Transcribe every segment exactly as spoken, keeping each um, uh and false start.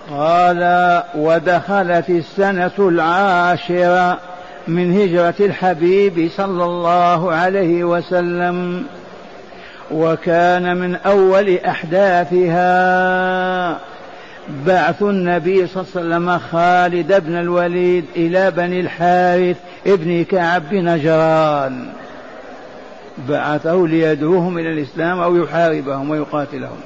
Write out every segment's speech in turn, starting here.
قال: ودخلت السنة العاشرة من هجرة الحبيب صلى الله عليه وسلم، وكان من أول أحداثها بعث النبي صلى الله عليه وسلم خالد بن الوليد إلى بني الحارث ابن كعب بن نجران، بعثه ليدعوهم إلى الإسلام أو يحاربهم ويقاتلهم.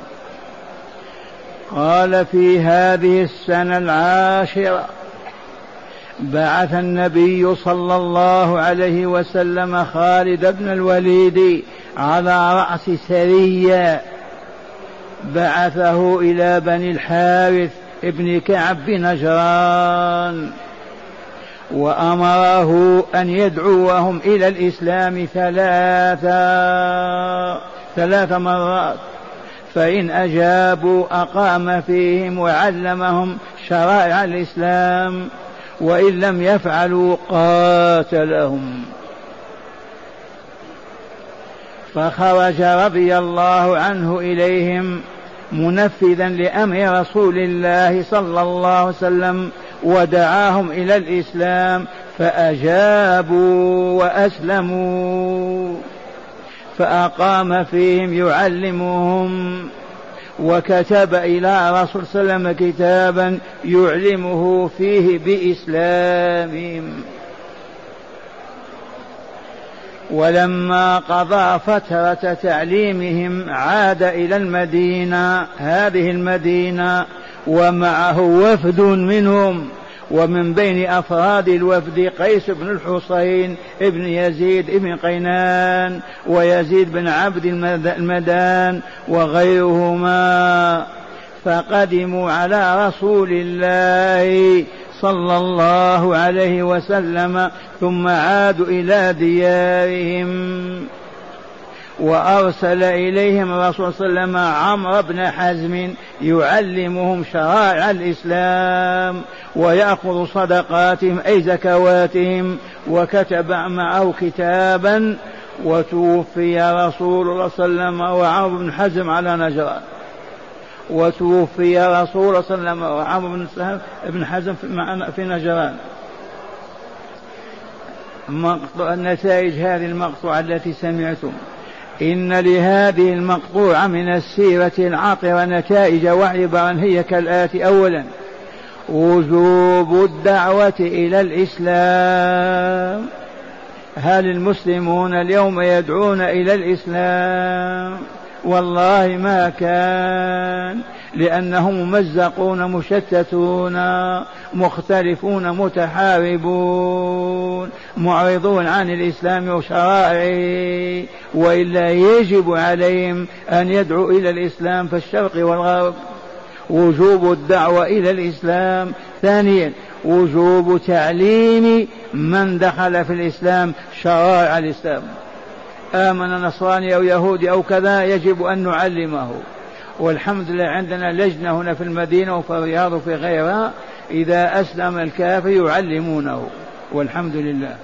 قال: في هذه السنة العاشرة بعث النبي صلى الله عليه وسلم خالد بن الوليد على رأس سرية، بعثه إلى بني الحارث ابن كعب بن نجران، وأمره أن يدعوهم إلى الإسلام ثلاثة ثلاث مرات، فإن أجابوا أقام فيهم وعلمهم شرائع الإسلام، وإن لم يفعلوا قاتلهم. فخرج رضي الله عنه إليهم منفذا لأمر رسول الله صلى الله عليه وسلم، ودعاهم إلى الإسلام فأجابوا وأسلموا، فأقام فيهم يعلمهم، وكتب إلى رسول صلى الله عليه وسلم كتابا يعلمه فيه بإسلامهم. ولما قضى فترة تعليمهم عاد إلى المدينة، هذه المدينة، ومعه وفد منهم، ومن بين أفراد الوفد قيس بن الحصين ابن يزيد ابن قينان ويزيد بن عبد المدان وغيرهما، فقدموا على رسول الله صلى الله عليه وسلم، ثم عادوا إلى ديارهم. وأرسل إليهم الرسول صلى الله عليه وسلم عمرو بن حزم يعلمهم شرائع الإسلام ويأخذ صدقاتهم أي زكواتهم، وكتب معه كتابا. وتوفي رسول الله صلى الله عليه وسلم وعمرو بن حزم على نجران، وتوفي رسول الله صلى الله عليه وسلم وعمرو بن حزم في نجران. النتائج هذه المقطوعة التي سمعتم، إن لهذه المقطوعة من السيرة العطرة نتائج وعبرا هي كالآتي: أولا، وجوب الدعوة إلى الإسلام. هل المسلمون اليوم يدعون إلى الإسلام؟ والله ما كان، لأنهم ممزقون مشتتون مختلفون متحاربون معرضون عن الإسلام وشرائعه، وإلا يجب عليهم أن يدعوا إلى الإسلام في الشرق والغرب. وجوب الدعوة إلى الإسلام. ثانيا، وجوب تعليم من دخل في الإسلام شرائع الإسلام، آمن نصراني أو يهودي أو كذا، يجب أن نعلمه. والحمد لله عندنا لجنة هنا في المدينة وفي الرياض وفي غيرها، إذا أسلم الكافر يعلمونه، والحمد لله.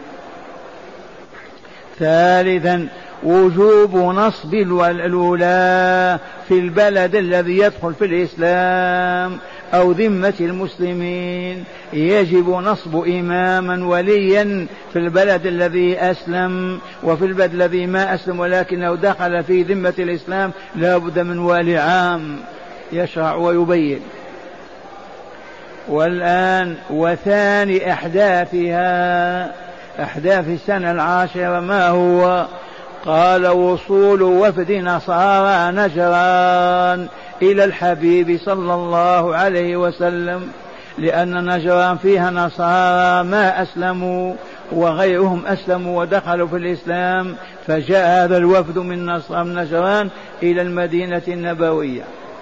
ثالثا، وجوب نصب الولاة في البلد الذي يدخل في الإسلام أو ذمة المسلمين، يجب نصب إماما وليا في البلد الذي أسلم، وفي البلد الذي ما أسلم ولكنه دخل في ذمة الإسلام لا بد من والي عام يشرع ويبين. والآن وثاني أحداثها، أحداث السنة العاشرة، ما هو؟ قال: وصول وفد نصارى نجران إلى الحبيب صلى الله عليه وسلم، لأن نجران فيها نصارى ما أسلموا وغيرهم أسلموا ودخلوا في الإسلام، فجاء هذا الوفد من نجران إلى المدينة النبوية.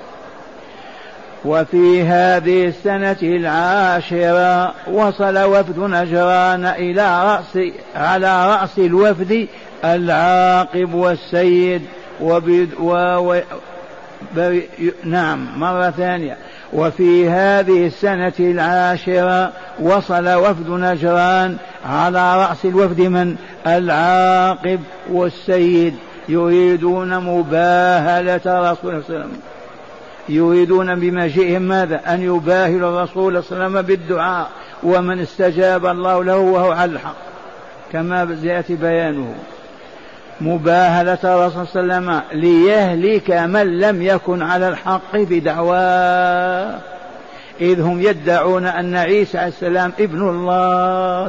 وفي هذه السنة العاشرة وصل وفد نجران إلى رأس على رأس الوفد العاقب والسيد وبد و... و... ب... نعم مرة ثانية. وفي هذه السنة العاشرة وصل وفد نجران على رأس الوفد من؟ العاقب والسيد، يريدون مباهلة رسول الله صلى الله عليه وسلم. يريدون بمجيئهم ماذا؟ أن يباهلوا الرسول صلى الله عليه وسلم بالدعاء، ومن استجاب الله له وهو على الحق كما سيأتي بيانه. مباهلة الرسول صلى الله عليه وسلم ليهلك من لم يكن على الحق بدعواه، إذ هم يدعون أن عيسى عليه السلام ابن الله،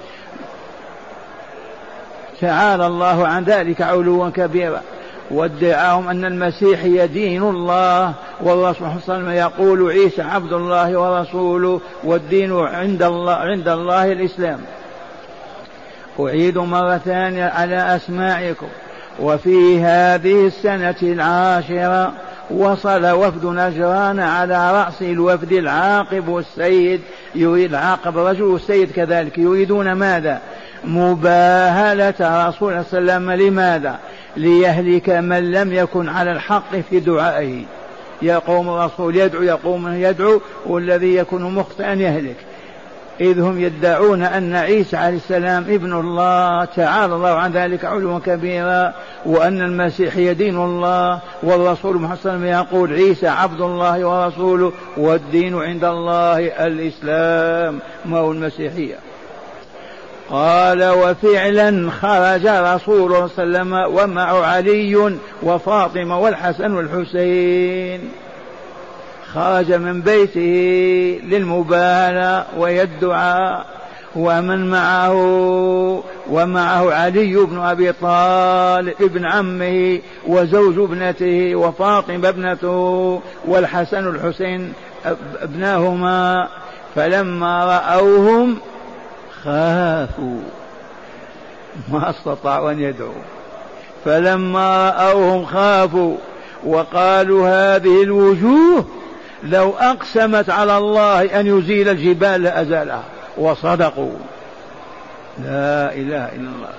تعالى الله عن ذلك علوا كبيرا. وادعاهم أن المسيح دين الله، والرسول صلى الله عليه وسلم يقول عيسى عبد الله ورسوله، والدين عند الله عند الله الإسلام. أعيد مرة ثانية على أسماعكم. وفي هذه السنة العاشرة وصل وفد نجران على رأس الوفد العاقب والسيد، يريد العاقب رجل السيد كذلك، يريدون ماذا؟ مباهلة رسول الله صلى الله عليه وسلم. لماذا؟ ليهلك من لم يكن على الحق في دعائه. يقوم الرسول يدعو، يقوم يدعو، والذي يكون مخطئا يهلك، إذ هم يدعون أن عيسى عليه السلام ابن الله، تعالى الله عن ذلك علوا كبيرا، وأن المسيح دين الله، والرسول محمد صلى الله عليه وسلم يقول عيسى عبد الله ورسوله، والدين عند الله الإسلام، ما هو المسيحية. قال وفعلا خرج رسول الله صلى الله عليه وسلم ومعه علي وفاطمة والحسن والحسين، خرج من بيته للمباهلة ويدعى، ومن معه ومعه علي بن أبي طالب ابن عمه وزوج ابنته وفاطمة ابنته والحسن والحسين ابناهما. فلما رأوهم خافوا، ما استطاعوا أن يدعوا. فلما رأوهم خافوا وقالوا هذه الوجوه لو أقسمت على الله أن يزيل الجبال لأزالها، وصدقوا. لا إله إلا الله.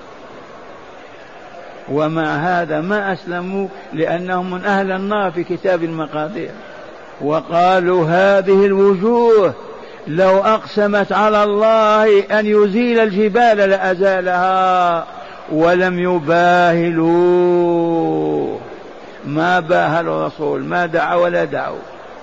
ومع هذا ما أسلموا، لأنهم من أهل النار في كتاب المقادير. وقالوا هذه الوجوه لو أقسمت على الله أن يزيل الجبال لأزالها، ولم يباهلوا، ما باهلوا الرسول، ما دعا ولا دعوا.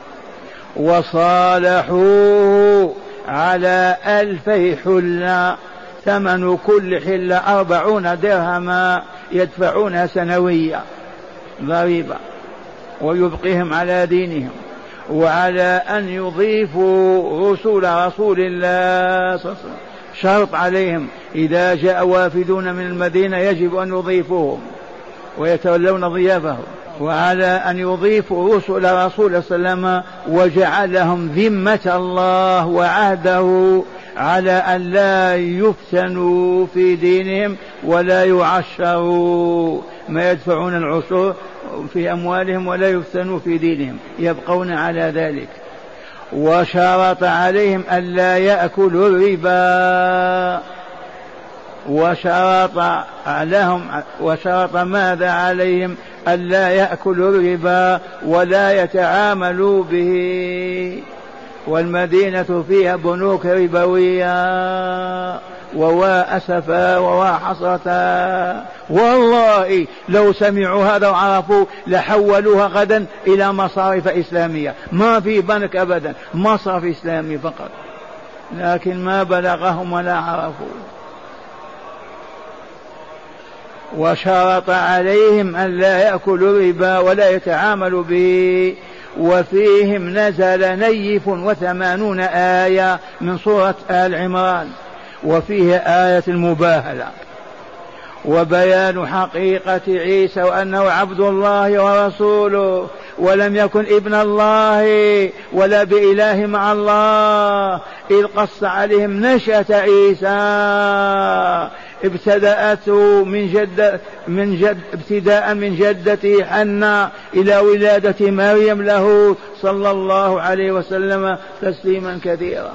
وصالحوه على ألفي حلة، ثمن كل حلة أربعون درهما يدفعونها سنوية ضريبة، ويبقيهم على دينهم، وعلى أن يضيفوا رسول رسول الله صلى الله عليه وسلم. شرط عليهم إذا جاء وافدون من المدينة يجب أن يضيفوهم ويتولون ضيافهم، وعلى أن يضيفوا رسل رسول الله صلى الله عليه وسلم، وجعلهم ذمة الله وعهده على أن لا يفتنوا في دينهم ولا يعشروا ما يدفعون العشور في أموالهم، ولا يفتنوا في دينهم، يبقون على ذلك. وشرط عليهم أن لا يأكلوا الربا، وشرط لهم وشرط ماذا عليهم؟ ألا يأكلوا الربا ولا يتعاملوا به. والمدينة فيها بنوك ربوية، ووا أسفا ووا حسرتا، والله لو سمعوا هذا وعرفوا لحولوها غدا إلى مصارف إسلامية، ما في بنك أبدا، مصرف إسلامي فقط، لكن ما بلغهم ولا عرفوا. وشرط عليهم أن لا يأكلوا الربا ولا يتعاملوا به. وفيهم نزل نيف وثمانون آية من سورة آل عمران، وفيه آية المباهلة وبيان حقيقة عيسى وأنه عبد الله ورسوله، ولم يكن ابن الله ولا بإله مع الله، إذ قص عليهم نشأة عيسى ابتدأت من جد من جد ابتداء من جدته حنة إلى ولادة مريم له صلى الله عليه وسلم تسليما كثيرا.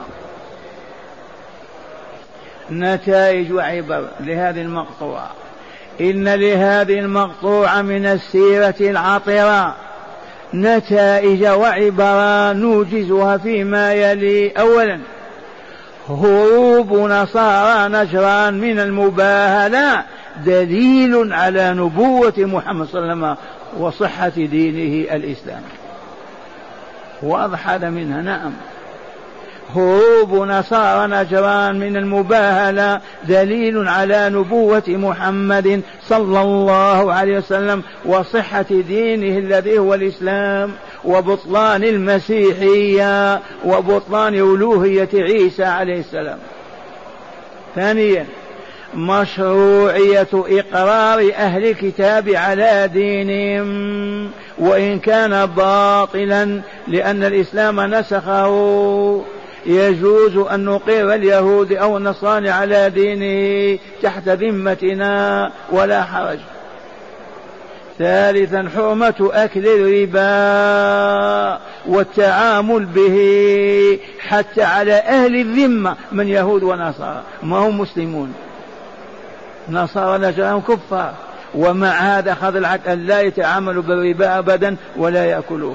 نتائج وعبر لهذه المقطوعة. إن لهذه المقطوعة من السيرة العطرة نتائج وعبر نوجزها فيما يلي. أولا، هروب نصارى نجران من المباهلة دليل على نبوة محمد صلى الله عليه وسلم وصحة دينه الإسلام. واضح هذا منها. نعم، هروب نصارى نجران من المباهلة دليل على نبوة محمد صلى الله عليه وسلم وصحة دينه الذي هو الإسلام، وبطلان المسيحية وبطلان ألوهية عيسى عليه السلام. ثانيا، مشروعية إقرار أهل الكتاب على دينهم وإن كان باطلا، لأن الإسلام نسخه. يجوز أن نقر اليهود أو النصارى على دينه تحت ذمتنا ولا حرج. ثالثا، حرمة أكل الربا والتعامل به حتى على أهل الذمة من يهود ونصارى، ما هم مسلمون، نصارى نجران كفار، ومع هذا أخذ العهد أن لا يتعاملوا بالربا أبدا ولا يأكلوه.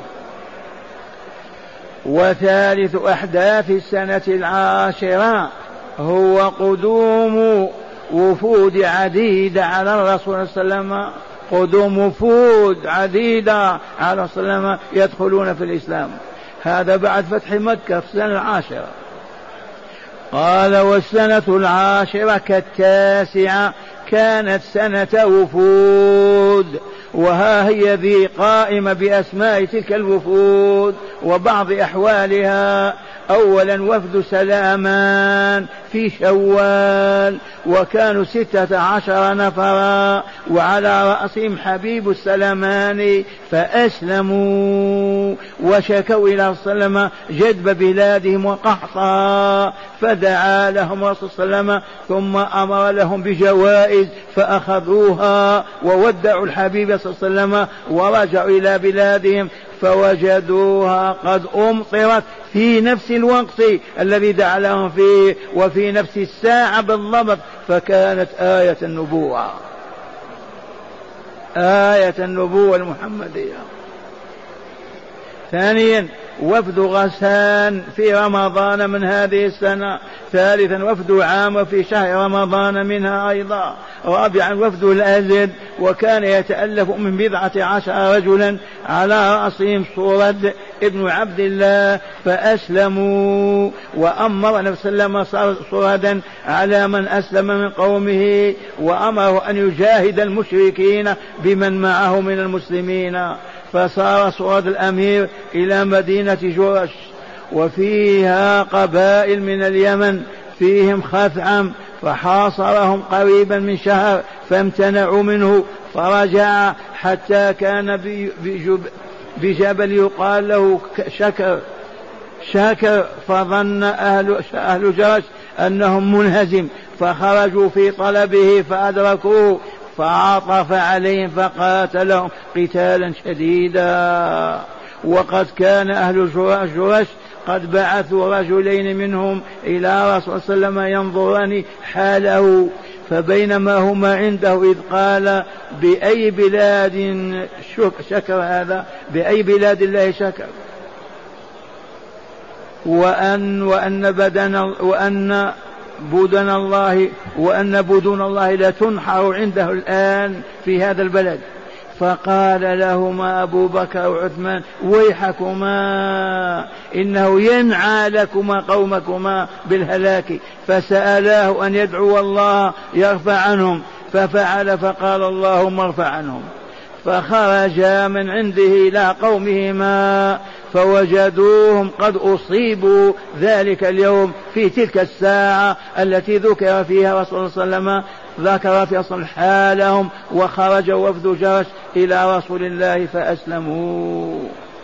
وثالث أحداث السنة العاشرة هو قدوم وفود عديدة على الرسول صلى الله عليه وسلم، قدوم وفود عديدة على الرسول صلى الله عليه وسلم يدخلون في الإسلام. هذا بعد فتح مكة في السنة العاشرة. قال: والسنة العاشرة كالتاسعة كانت سنة وفود، وها هي ذي قائمة بأسماء تلك الوفود وبعض أحوالها. أولا، وفد سلامان في شوال، وكانوا ستة عشر نفرا، وعلى رأسهم حبيب السلماني، فأسلموا وشكوا إلى صلى الله عليه وسلم جدب بلادهم وقحطا، فدعا لهم رسول صلى الله عليه وسلم ثم أمر لهم بجوائز فأخذوها وودعوا الحبيب صلى الله عليه وسلم ورجعوا إلى بلادهم، فوجدوها قد أمطرت في نفس الوقت الذي دعا لهم فيه وفي نفس الساعة بالضبط، فكانت آية النبوة، آية النبوة المحمدية. ثانيا، وفد غسان في رمضان من هذه السنة. ثالثا، وفد عام في شهر رمضان منها أيضا. رابعا، وفد الأزد، وكان يتألف من بضعة عشر رجلا على رأسهم صورد ابن عبد الله، فأسلموا، وأمر النبي صلى الله عليه وسلم صوردا على من أسلم من قومه، وأمره أن يجاهد المشركين بمن معه من المسلمين، فصار صورد الأمير إلى مدينة جرش، وفيها قبائل من اليمن فيهم خثعم، فحاصرهم قريبا من شهر فامتنعوا منه، فرجع حتى كان بجبل يقال له شكر شكر فظن أهل, أهل جرش أنهم منهزم، فخرجوا في طلبه فأدركوه، فعطف عليهم فقاتلهم قتالا شديدا. وقد كان أهل جرش قد بعثوا رجلين منهم إلى رسول صلى الله عليه وسلم ينظران حاله، فبينما هما عنده إذ قال: بأي بلاد شكر هذا؟ بأي بلاد الله شكر؟ وأن وأن بدن وأن بدن الله وأن بدون الله لا تنحر عنده الآن في هذا البلد. فقال لهما أبو بكر وعثمان: ويحكما إنه ينعى لكما قومكما بالهلاك، فسألاه أن يدعو الله يرفع عنهم، ففعل، فقال: اللهم ارفع عنهم. فخرجا من عنده إلى قومهما فوجدوهم قد أصيبوا ذلك اليوم في تلك الساعة التي ذكر فيها رسول الله صلى الله عليه وسلم، ذكر في أصل حالهم، وخرج وفد جرش إلى رسول الله فأسلموا.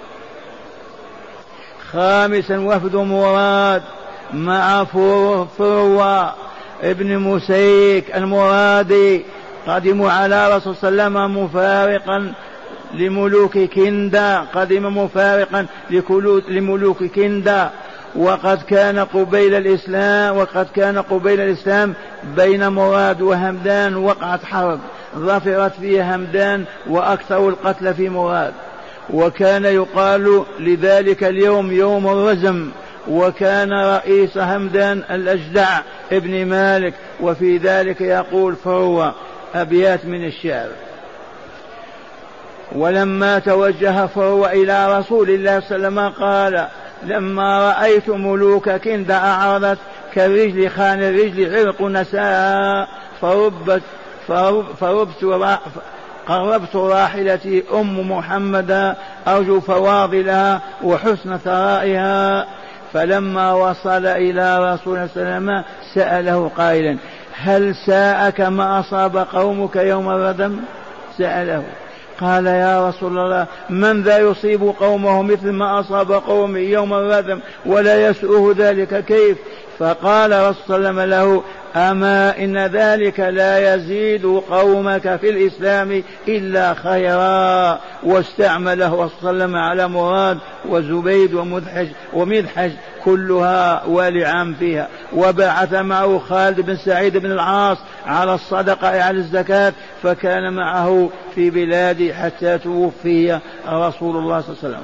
خامسا، وفد مراد مع فروة ابن مسيك المرادي، قدموا على رسول صلى الله عليه وسلم مفارقا لملوك كندا، قدم مفارقا لملوك كندا، وقد كان قبيل الإسلام وقد كان قبيل الإسلام بين مراد وهمدان وقعت حرب ظفرت فيها همدان وأكثر القتل في مراد، وكان يقال لذلك اليوم يوم الرزم، وكان رئيس همدان الأجدع ابن مالك، وفي ذلك يقول فروة أبيات من الشعر: ولما توجه فهو إلى رسول الله صلى الله عليه وسلم قال لما رأيت ملوك كند أعرضت كالرجل خان الرجل عرق نساء فربت فربت قربت راحلتي أم محمد أرجو فواضلها وحسن ثرائها. فلما وصل إلى رسول الله صلى الله عليه وسلم سأله قائلا هل ساءك ما أصاب قومك يوم الردم؟ سأله قال يا رسول الله من ذا يصيب قومه مثل ما أصاب قومي يوم الردم ولا يسوءه ذلك كيف؟ فقال رسول الله صلى الله عليه وسلم له أما إن ذلك لا يزيد قومك في الإسلام إلا خيرا. واستعمله صلى الله عليه وسلم على مراد وزبيد ومدحج ومدحج كلها ولعام فيها، وبعث معه خالد بن سعيد بن العاص على الصدقة على الزكاة، فكان معه في بلاده حتى توفي رسول الله صلى الله عليه وسلم.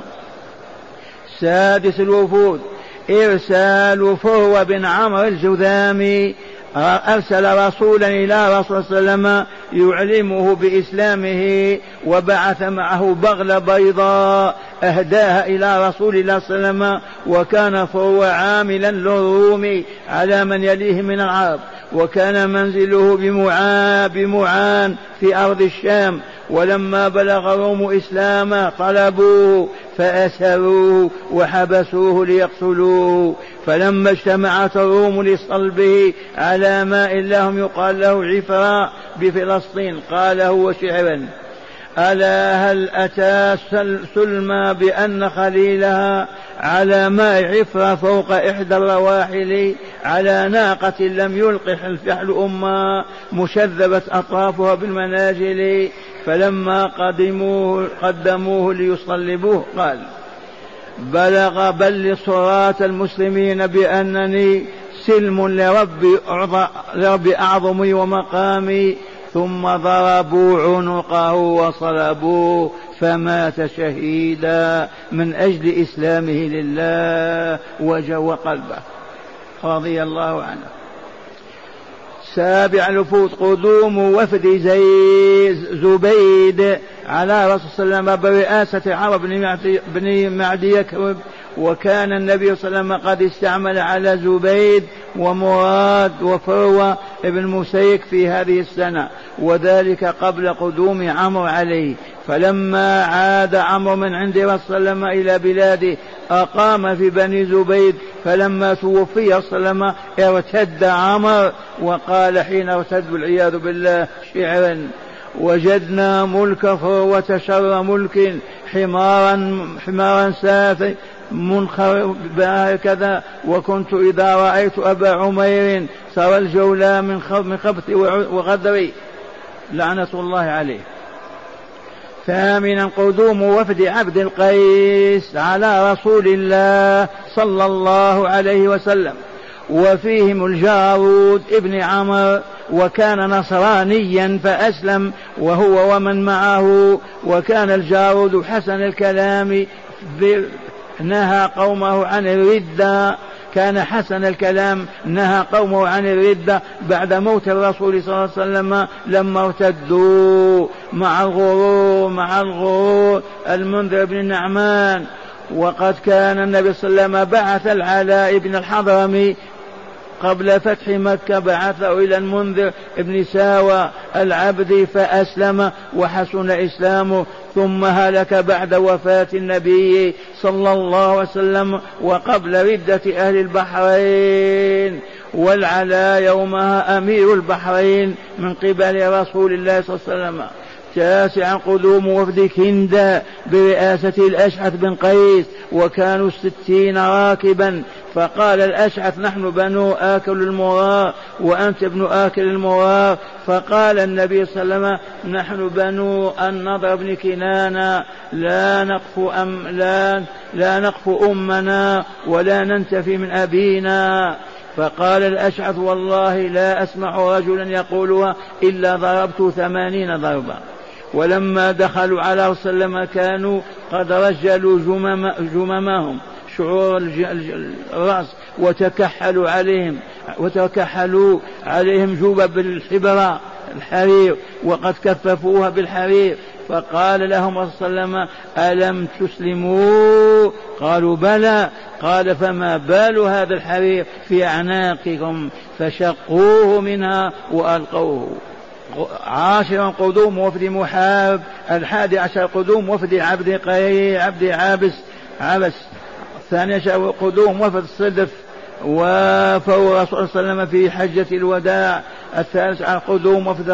سادس الوفود إرسال فروة بن عمرو الجذامي، أرسل رسولا إلى رسول الله صلى الله عليه وسلم يعلمه بإسلامه، وبعث معه بغلة بيضاء أهداها إلى رسول الله صلى الله عليه وسلم. وكان فروة عاملا للروم على من يليه من العرب، وكان منزله بمعان, بمعان في أرض الشام. ولما بلغ الروم إسلام طلبوه فأسروه وحبسوه ليقتلوه. فلما اجتمعت الروم لصلبه على ماء لهم يقال له عفراء بفلسطين قال هو شعرا ألا هل أتى سلمى بأن خليلها على ماء عفرة فوق إحدى الرواحل على ناقة لم يلقح الفحل أمها مشذبت أطرافها بالمناجل. فلما قدموه قدموه ليصلبوه قال بلغ بل صراط المسلمين بأنني سلم لرب, لرب أعظمي ومقامي. ثم ضربوا عنقه وصلبوه فمات شهيدا من أجل إسلامه لله وجو قلبه رضي الله عنه. سابع الوفود قدوم وفد زيد زبيد على رسول الله صلى الله عليه وسلم برئاسة عمرو بن معدي يكرب. وكان النبي صلى الله عليه وسلم قد استعمل على زبيد ومراد وفروة ابن مسيك في هذه السنة، وذلك قبل قدوم عمرو عليه. فلما عاد عمرو من عند رسول الله صلى الله عليه وسلم إلى بلاده أقام في بني زبيد. فلما توفي صلى الله عليه وسلم ارتد عمرو وقال حين ارتد والعياذ بالله شعرا وجدنا ملك فروة شر ملك حمارا حمارا سافي منخر هكذا وكنت إذا رأيت أبا عمير سوى الجولى من خبث وغدر لعنة الله عليه. ثامنا قدوم وفد عبد القيس على رسول الله صلى الله عليه وسلم، وفيهم الجارود ابن عمرو وكان نصرانيا فأسلم وهو ومن معه. وكان الجارود حسن الكلام نهى قومه عن الردة، كان حسن الكلام نهى قومه عن الردة بعد موت الرسول صلى الله عليه وسلم لما ارتدوا مع الغرور مع الغرور المنذر بن النعمان. وقد كان النبي صلى الله عليه وسلم بعث العلاء بن الحضرمي قبل فتح مكة بعثه إلى المنذر بن ساوى العبدي فأسلم وحسن إسلامه، ثم هلك بعد وفاة النبي صلى الله عليه وسلم وقبل ردة أهل البحرين. والعلاء يومها أمير البحرين من قبل رسول الله صلى الله عليه وسلم. تاسعا قدوم وفد كندا برئاسة الأشعث بن قيس، وكانوا ستين راكبا. فقال الأشعث نحن بنو آكل المرار وأنت ابن آكل المرار. فقال النبي صلى الله عليه وسلم نحن بنو النضر بن كنانة لا نقف أم لا, لا نقف أمنا ولا ننتفي من أبينا. فقال الأشعث والله لا أسمع رجلا يقولها إلا ضربت ثمانين ضربا. ولما دخلوا على رسول الله صلى الله عليه وسلم كانوا قد رجلوا جمم جممهم شعور الرأس وتكحلوا عليهم وتكحلوا عليهم جوبا بالحبرة الحرير وقد كففوها بالحرير. فقال لهم الرسول صلى الله عليه وسلم ألم تسلموا؟ قالوا بلى. قال فما بال هذا الحرير في أعناقكم؟ فشقوه منها وألقوه. عاشرا قدوم وفد محارب، الحادي عشر قدوم وفد عبد قيس عبد عابس عبس، الثاني عشر قدوم وفد صدف وفوا الرسول صلى الله عليه وسلم في حجة الوداع، الثالث عشر قدوم وفد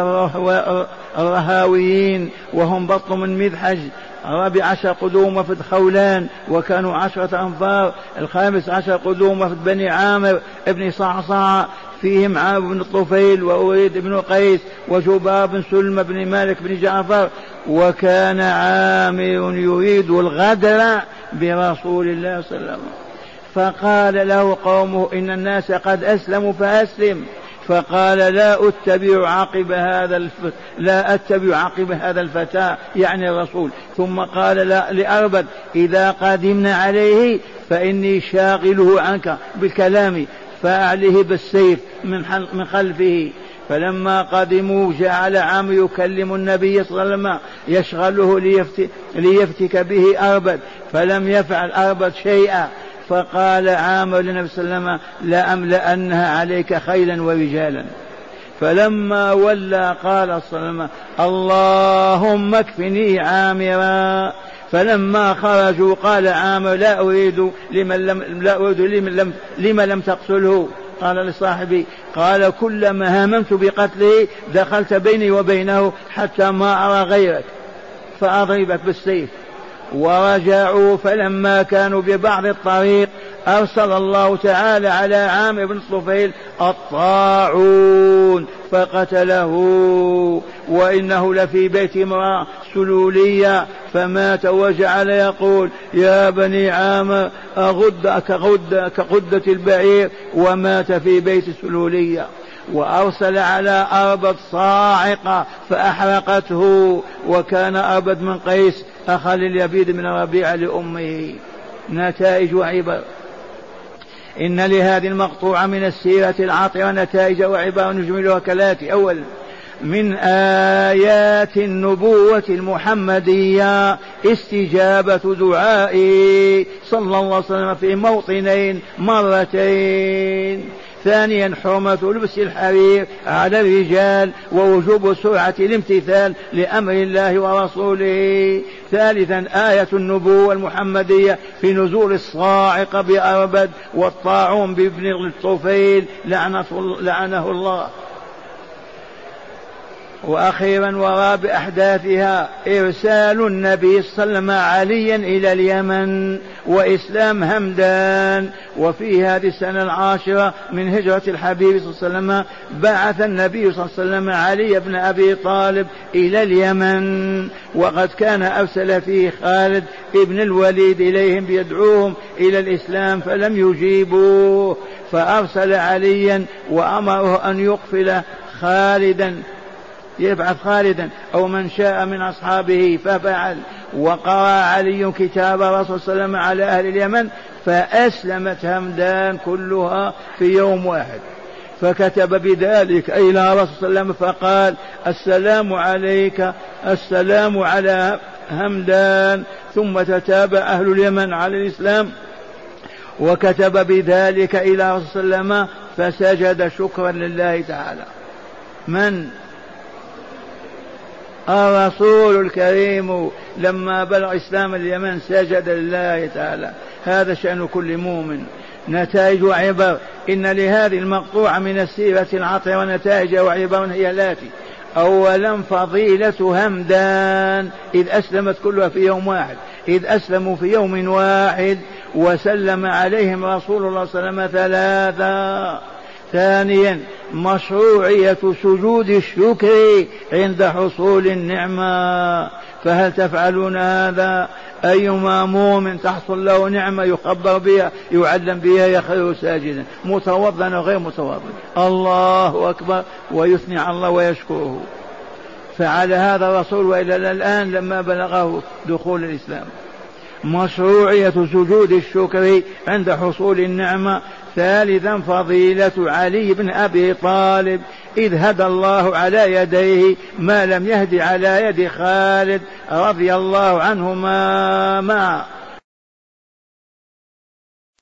الرهاويين وهم بطن من مذحج، الرابع عشر قدوم وفد خولان وكانوا عشرة أنفار، الخامس عشر قدوم وفد بني عامر ابن صعصع فيهم عامر بن الطفيل وأريد بن قيس وجبار بن سلم بن مالك بن جعفر. وكان عامر يريد الغدر برسول الله صلى الله عليه وسلم، فقال له قومه إن الناس قد أسلموا فأسلم. فقال لا أتبع عقب هذا الف... لا أتبع عقب هذا الفتى يعني الرسول. ثم قال لا لأربد إذا قادمنا عليه فإني شاغله عنك بالكلام فأعليه بالسيف من, حل... من خلفه. فلما قدموا جعل عامر يكلم النبي صلى الله عليه وسلم يشغله ليفت... ليفتك به أربد، فلم يفعل أربد شيئا. فقال عامر للنبي صلى الله عليه وسلم لأملأنها عليك خيلا ورجالا. فلما ولى قال صلى الله عليه وسلم اللهم اكفني عامرا. فلما خرجوا قال عامر لا أريد لمن لم, لا أريد لمن لم, لمن لم تقتله. قال لصاحبي قال كلما هممت بقتله دخلت بيني وبينه حتى ما أرى غيرك فأضربك بالسيف. ورجعوا فلما كانوا ببعض الطريق أرسل الله تعالى على عامر بن الطفيل الطاعون فقتله، وإنه لفي بيت امرأة سلولية فمات وجعل يقول يا بني عامر أغد كغد كغدة البعير، ومات في بيت سلولية. وأرسل على أربد صاعقة فأحرقته، وكان أربد من قيس أخا لليبيد من ربيعة لأمه. نتائج وعبر. إن لهذه المقطوعة من السيرة العاطرة نتائج وعبر نجملها كالآتي: أول، من آيات النبوة المحمدية استجابة دعائه صلى الله عليه وسلم في موطنين مرتين. ثانيا، حرمة لبس الحرير على الرجال ووجوب سرعة الامتثال لأمر الله ورسوله. ثالثا، آية النبوة المحمدية في نزول الصاعقة بأربد والطاعون بابن الطفيل لعنه الله. وأخيرا ورابع أحداثها إرسال النبي صلى الله عليه وسلم عليا إلى اليمن وإسلام همدان. وفي هذه السنة العاشرة من هجرة الحبيب صلى الله عليه وسلم بعث النبي صلى الله عليه وسلم علي بن أبي طالب إلى اليمن، وقد كان أرسل فيه خالد ابن الوليد إليهم بيدعوهم إلى الإسلام فلم يجيبوه، فأرسل عليا وأمره أن يقفل خالدا، يبعث خالدا أو من شاء من أصحابه، ففعل. وقرأ علي كتاب الرسول صلى الله عليه وسلم على أهل اليمن فأسلمت همدان كلها في يوم واحد. فكتب بذلك إلى الرسول صلى الله عليه وسلم فقال السلام عليك، السلام على همدان. ثم تتابع أهل اليمن على الإسلام، وكتب بذلك إلى الرسول صلى الله عليه وسلم فسجد شكرا لله تعالى. من؟ الرسول الكريم لما بلغ إسلام اليمن سجد لله تعالى. هذا شأن كل مؤمن. نتائج وعبر. إن لهذه المقطوعة من السيرة العطرة ونتائج وعبر هي الآتي: أولا، فضيلة همدان إذ أسلمت كلها في يوم واحد، إذ أسلموا في يوم واحد وسلم عليهم رسول الله صلى الله عليه وسلم ثلاثة. ثانيا، مشروعية سجود الشكر عند حصول النعمة. فهل تفعلون هذا؟ أيما مؤمن تحصل له نعمة يخبر بها يعلم بها يخير ساجدا متوضا وغير متوضا، الله أكبر، ويثني على الله ويشكره. فعل هذا الرسول وإلى الآن لما بلغه دخول الإسلام. مشروعية سجود الشكر عند حصول النعمة. ثالثا، فضيلة علي بن أبي طالب إذ هدى الله على يديه ما لم يهدي على يد خالد رضي الله عنهما. ما